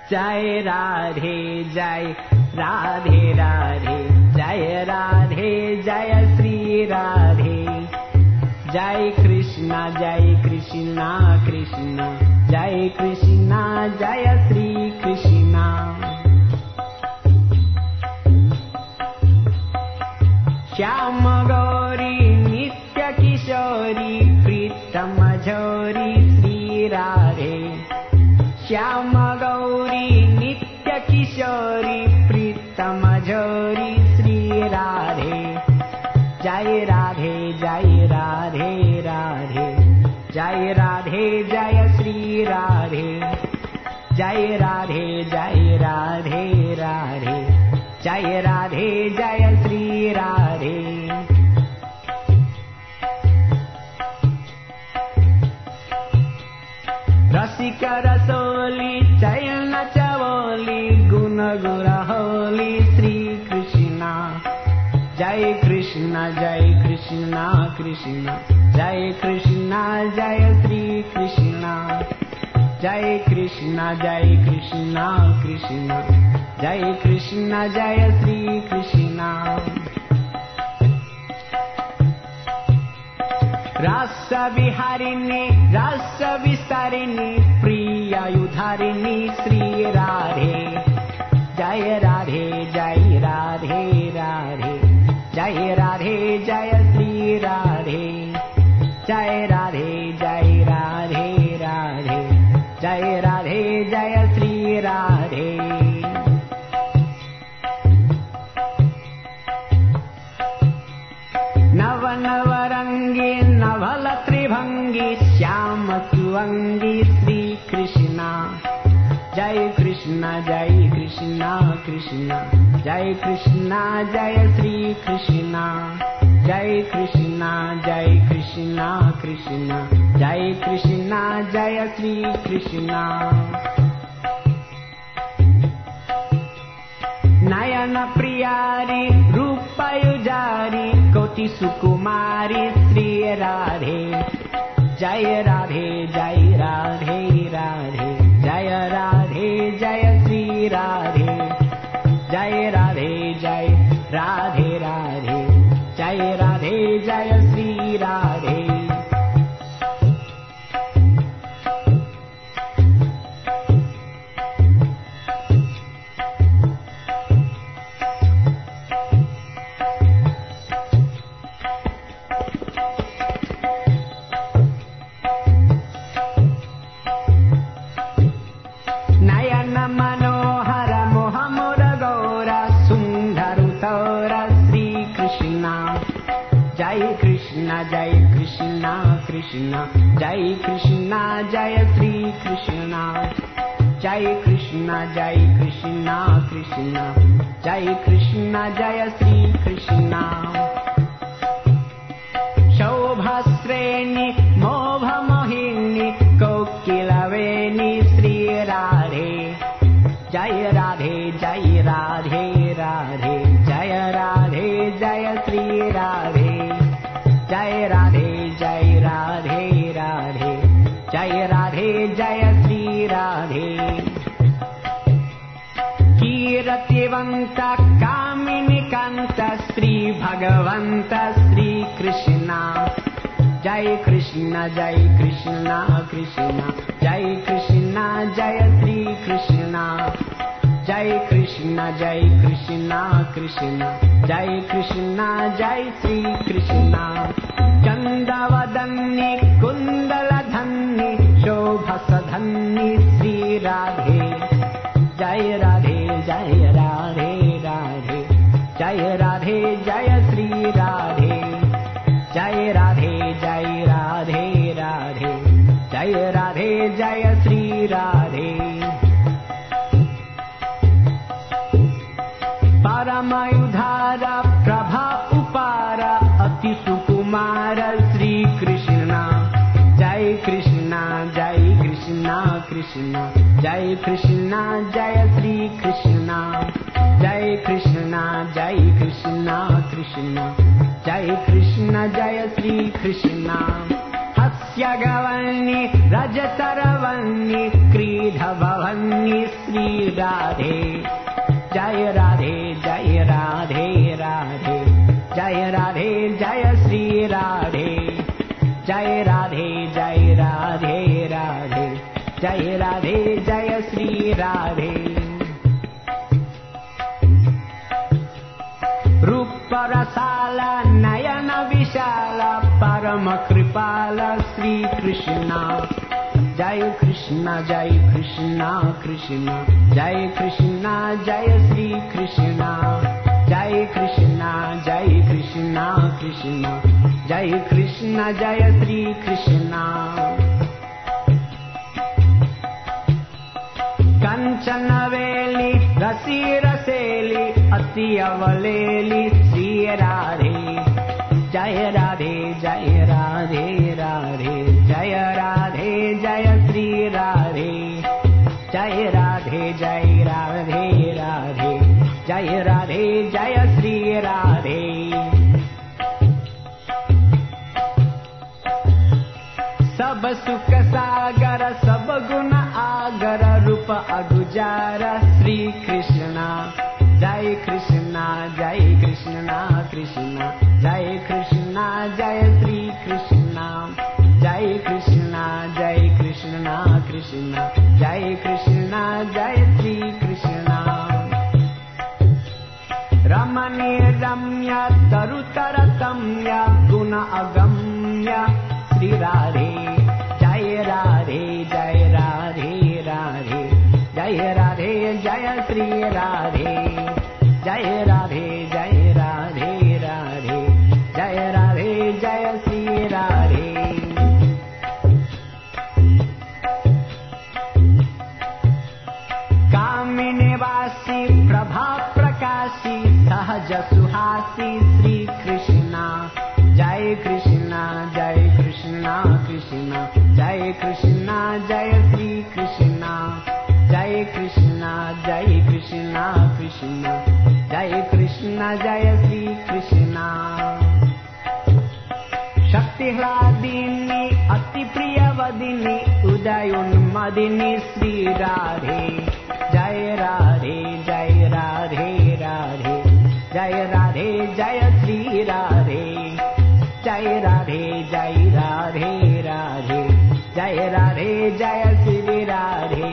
जय राधे जय राधे राधे जय राधे जय श्री राधे जय कृष्णा कृष्णा जय कृष्णा जय श्री कृष्णा श्याम गौरी नित्य किशोरी प्रीतम झोरी श्री राधे श्याम गौरी नित्य किशोरी प्रीतम झोरी श्री राधे जय राधे जय राधे राधे जय राधे जय श्री राधे जय राधे जय राधे राधे जय राधे जय श्री राधे रसिक रसोली चयन चवोली गुण गुरहोली श्री कृष्णा जय कृष्णा कृष्णा जय कृष्णा जय श्री कृष्णा जय कृष्णा कृष्णा जय कृष्णा जय श्री कृष्णा रस विहारिणी रस विस्तारिणी प्रियायुधारिणी श्री राधे जय राधे जय राधे राधे जय राधे जय श्री राधे जय राधे जय राधे राधे जय राधे जय श्री राधे नव नवरंगी नवल त्रिभंगी श्याम सुअंगी श्री कृष्णा जय कृष्णा जय कृष्णा जय श्री कृष्णा जय कृष्णा जय कृष्णा जय श्री कृष्णा नयन प्रियारी रूपयुजारी कोटि सुकुमारी श्री राधे जय राधे जय राधे राधे जय राधे जय श्री राधे जय राधे जय राधे राधे जय राधे जय श्री राधे जय कृष्णा जय श्री कृष्णा जय कृष्णा जय कृष्णा जय श्री कृष्णा शोभश्रेणी मोह मोहिनी कोकिलवेणी श्री राधे जय राधे जय राधे राधे जय राधे जय श्री राधे जय राधे जय राधे राधे जय राधे जय श्री राधे कीर्तिवंत कामिनी कांत श्री भगवंत श्री कृष्णा जय कृष्णा जय कृष्णा जय कृष्णा जय श्री कृष्णा जय कृष्णा जय कृष्णा जय श्री कृष्णा चंदवदन्नी कुंडलधन्नी शोभसधन्नी श्री राधे जय राधे जय राधे राधे जय राधे जय श्री राधे जय राधे जय राधे राधे जय राधे जय श्री राधे परमयुधार प्रभा उपार अति सुकुमार श्री कृष्णा जय कृष्णा जय कृष्णा जय श्री कृष्णा जय कृष्णा जय कृष्णा जय श्री कृष्णा हस्य गवन्नी रजतरवन्नी क्री भवन्नि श्री राधे जय राधे जय राधे राधे जय राधे जय श्री राधे जय राधे जय राधे राधे जय राधे जय श्री राधे रूप रसाल नयन विशाल परम कृपाल श्री कृष्ण जय कृष्ण कृष्ण जय कृष्ण जय श्री कृष्ण जय कृष्ण कृष्ण जय कृष्ण जय श्री कृष्ण कंचन वेली रसी रसेली अति अवलेली श्री राधे जय राधे जय राधे राधे जय राधे जय श्री राधे जय राधे जय राधे राधे जय राधे जय श्री राधे सब सुख सागर सब गुण आगर रूप अगुजार श्री कृष्ण जय कृष्ण कृष्ण जय कृष्ण जय श्री कृष्ण जय कृष्ण कृष्ण जय कृष्ण जय श्री कृष्ण रमणी रम्य तरुतर तम्य गुण अगम्य श्री राधे जय राधे जय राधे राधे जय राधे जय श्री राधे जय राधे जय राधे राधे जय राधे जय श्री राधे कामिनी वासी प्रभा प्रकाशी सहज सुहासी श्री कृष्ण जय कृष्ण कृष्ण जय कृष्ण जय श्री कृष्ण जय कृष्ण कृष्ण जय कृष्ण जय श्री कृष्ण शक्तिह्लादिनी अति प्रियवदिनी उदयोन्मदिनी श्री राधे जय राधे जय राधे राधे जय राधे जय श्री राधे जय राधे जय राधे राधे जय राधे जय श्री राधे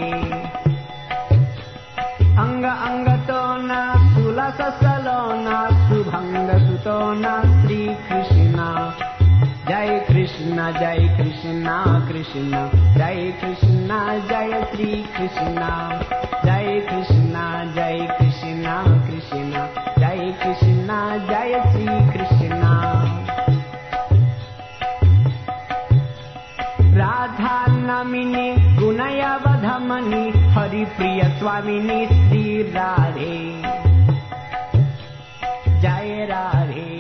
अंग अंग तो न सुलस सलोन सुभंग सुतो न श्री कृष्ण जय कृष्ण कृष्ण जय कृष्ण जय श्री कृष्ण जय कृष्ण कृष्ण जय कृष्ण जय श्री कृष्ण राधा नमिनी गुणयवधमनी हरि प्रिय स्वामिनी श्री राधे जय राधे